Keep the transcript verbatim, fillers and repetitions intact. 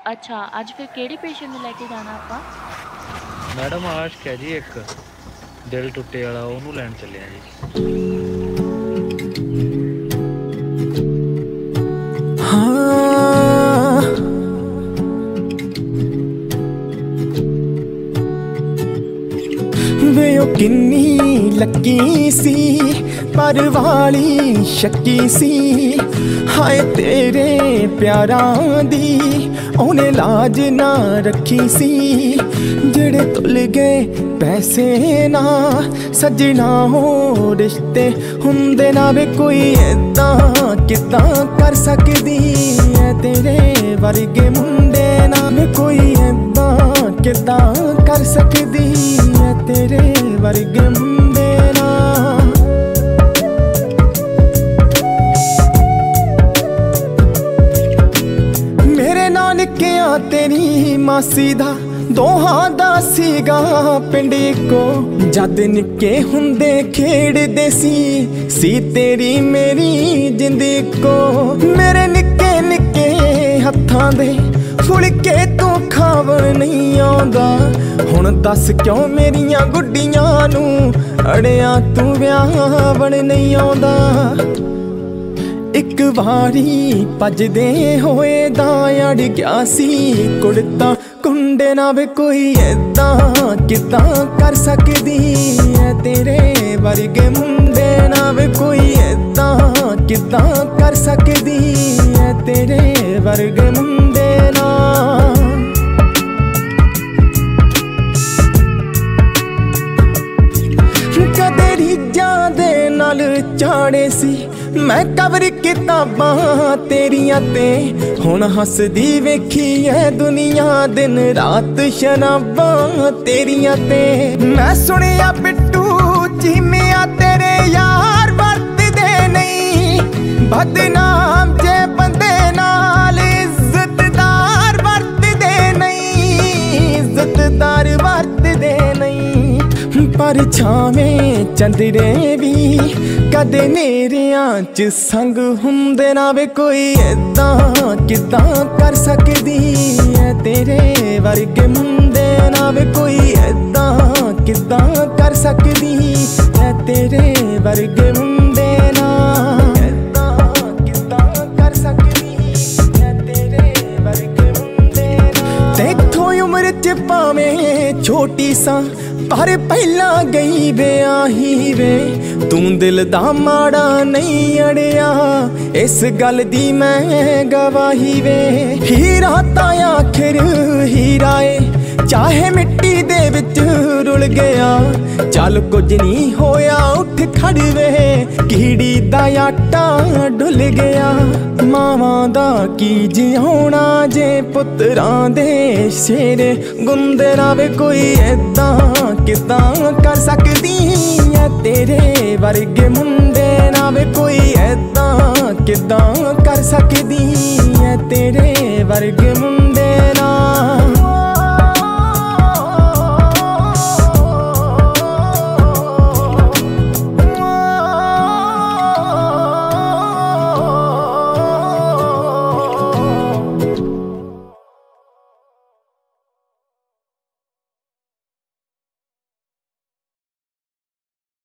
ਅੱਛਾ, ਅੱਜ ਫਿਰ ਕਿਹੜੇ ਪੇਸ਼ੈਂਟ ਨੂੰ ਲੈ ਕੇ ਜਾਣਾ ਆਪਾਂ? ਮੈਡਮ ਆਸ਼ਕ ਹੈ ਜੀ ਇੱਕ ਦਿਲ ਟੁੱਟੇ ਵਾਲਾ, ਉਹਨੂੰ ਲੈਣ ਚੱਲਿਆ ਜੀ। ਹਾਂ ਵੇ ਉਹ ਕਿੰਨੀ ਲੱਕੀ ਸੀ, ਪਰ ਵਾਲੀ ਸ਼ੱਕੀ ਸੀ। ਹਾਏ ਤੇਰੇ ਪਿਆਰਾਂ ਦੀ ਉਹਨੇ ਲਾਜ ਨਾ ਰੱਖੀ ਸੀ। ਜਿਹੜੇ ਤੁਲ ਗਏ ਪੈਸੇ ਨਾ ਸੱਜਣਾ, ਹੋ ਰਿਸ਼ਤੇ ਹੁੰਦੇ ਨਾ ਵੇ। ਕੋਈ ਏਦਾਂ ਕਿੱਦਾਂ ਕਰ ਸਕਦੀ ਐ ਤੇਰੇ ਵਰਗੇ ਮੁੰਡੇ ਨਾ ਵੇ। ਕੋਈ ਏਦਾਂ ਕਿੱਦਾਂ ਕਰ ਸਕਦੀ ਐ ਤੇਰੇ ਵਰਗੇ ਮੁੰਡੇ ਨਾ। ਮੇਰੇ ਨਾਨਕਿਆਂ ਤੇਰੀ ਮਾਸੀ ਦਾ ਦੋਹਾਂ ਦਾ ਸੀਗਾ ਪਿੰਡ ਇੱਕੋ। ਜਦ ਨਿੱਕੇ ਹੁੰਦੇ ਖੇਡਦੇ ਸੀ, ਸੀ ਤੇਰੀ ਮੇਰੀ ਜਿੰਦ ਇੱਕੋ। ਮੇਰੇ ਨਿੱਕੇ ਨਿੱਕੇ ਹੱਥਾਂ ਦੇ ਫੁਲਕੇ ਤੂੰ ਖਾਵਣ ਨਹੀਂ ਆਉਂਦਾ। ਹੁਣ ਦੱਸ ਕਿਉਂ ਮੇਰੀਆਂ ਗੁੱਡੀਆਂ ਨੂੰ ਅੜਿਆ ਤੂੰ ਵਿਆਹਵਣ ਨਹੀਂ ਆਉਂਦਾ। ਇੱਕ ਵਾਰੀ ਭੱਜਦੇ ਹੋਏ ਦਾ ਅੜ ਗਿਆ ਸੀ ਕੁੜਤਾ ਕੁੰਡੇ ਨਾ ਵੇ। ਕੋਈ ਏਦਾਂ ਕਿੱਦਾਂ ਕਰ ਸਕਦੀ ਐ ਤੇਰੇ ਵਰਗੇ ਮੁੰਡੇ ਨਾ ਵੇ। ਕੋਈ ਏਦਾਂ ਕਿੱਦਾਂ ਕਰ ਸਕਦੀ ਐ ਤੇਰੇ ਵਰਗੇ ਮੁੰਡੇ ਨਾ। ਕਦੇ ਰੀਝਾਂ ਦੇ ਨਾਲ ਚਾੜੇ ਸੀ ਮੈਂ ਕਵਰ ਕਿਤਾਬਾਂ ਤੇਰੀਆਂ ਤੇ। ਹੁਣ ਹੱਸਦੀ ਵੇਖੀ ਐ ਦੁਨੀਆ ਦਿਨ ਰਾਤ ਸ਼ਰਾਬਾਂ ਤੇਰੀਆਂ ਤੇ। ਮੈਂ ਸੁਣਿਆ ਬਿੱਟੂ ਚੀਮਿਆ ਤੇਰੇ ਯਾਰ ਵਰਤਦੇ ਨਹੀਂ। ਬਦਨਾਮ ਜੇ ਬੰਦੇ ਨਾਲ ਇੱਜ਼ਤਦਾਰ ਵਰਤਦੇ ਨਹੀਂ। ਇੱਜ਼ਤਦਾਰ ਵਰਤਦੇ ਨਹੀਂ। ਪਰ ਛਾਵੇਂ ਚੰਦਰੇ ਵੀ ਕਦੇ ਨੇਰਿਆਂ ਚ ਸੰਗ ਹੁੰਦੇ ਨਾ ਵੇ। ਕੋਈ ਏਦਾਂ ਕਿੱਦਾਂ ਕਰ ਸਕਦੀ ਐ ਤੇਰੇ ਵਰਗੇ ਮੁੰਡੇ ਨਾ ਵੇ। ਕੋਈ ਏਦਾਂ ਕਿੱਦਾਂ ਕਰ ਸਕਦੀ ਐ ਤੇਰੇ ਵਰਗੇ ਮੁੰਡੇ ਨਾ। ਏਦਾਂ ਕਿੱਦਾਂ ਕਰ ਸਕਦੀ ਐ ਤੇਰੇ ਵਰਗੇ ਮੁੰਡੇ ਨਾ। ਤੇਥੋਂ ਉਮਰ ਚ ਭਾਵੇਂ ਛੋਟੀ ਸਾਂ, ਪਰ ਪਹਿਲਾਂ ਗਈ ਵਿਆਹੀ ਵੇ। ਤੂੰ ਦਿਲ ਦਾ ਮਾੜਾ ਨਹੀਂ ਅੜਿਆ, ਇਸ ਗੱਲ ਦੀ ਮੈਂ ਗਵਾਹੀ ਵੇ। ਹੀਰਾ ਤਾਂ ਆਖਿਰ ਹੀਰਾ ਏ, ਚਾਹੇ ਮਿੱਟੀ ਦੇ ਵਿੱਚ ਰੁਲ ਗਿਆ। ਚੱਲ ਕੁਝ ਨਹੀਂ ਹੋਇਆ ਉੱਠ ਖੜ ਵੇ, ਕੀੜੀ ਦਾ ਆਟਾ ਡੁੱਲ ਗਿਆ। ਮਾਵਾਂ ਦਾ ਕੀ ਜਿਉਣਾ ਜੇ ਪੁੱਤਰਾਂ ਦੇ ਸ਼ੇਰ ਗੁੰਦੇ ਨਾ ਵੇ। ਕੋਈ ਏਦਾਂ ਕਿੱਦਾਂ ਕਰ ਸਕਦੀ ਐ ਤੇਰੇ ਵਰਗੇ ਮੁੰਡੇ ਨਾ ਵੇ। ਕੋਈ ਏਦਾਂ ਕਿੱਦਾਂ ਕਰ ਸਕਦੀ ਐ ਤੇਰੇ ਵਰਗੇ